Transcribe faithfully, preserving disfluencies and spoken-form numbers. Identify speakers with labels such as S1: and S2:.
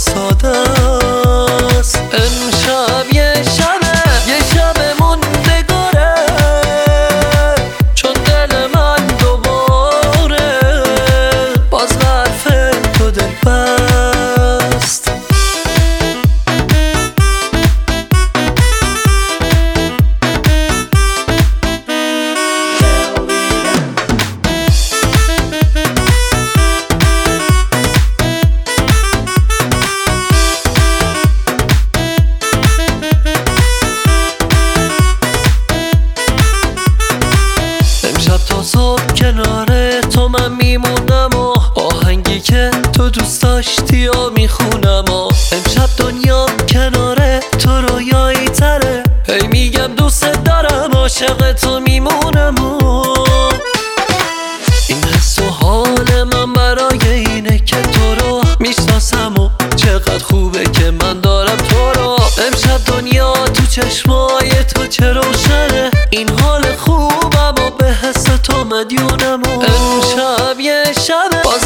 S1: ساده است. امشب یه شبه، یه شب موندگاره، چون دل من دوباره باز به حرف تو دل بست. امشب تا صبح کنار تو من میمونم و آهنگی که تو دوست داشتی و میخونم و امشب دنیا کنار تو رویایی تره، هی میگم دوست دارم عاشق تو میمونم و این حس و حال من برای اینه که تو رو میشناسم و چقدر خوبه که من دارم تو رو. امشب دنیا تو چشمای تو چه روشنه، این حال خوبم و به حس تو مدیونم و امشب یه شبه باز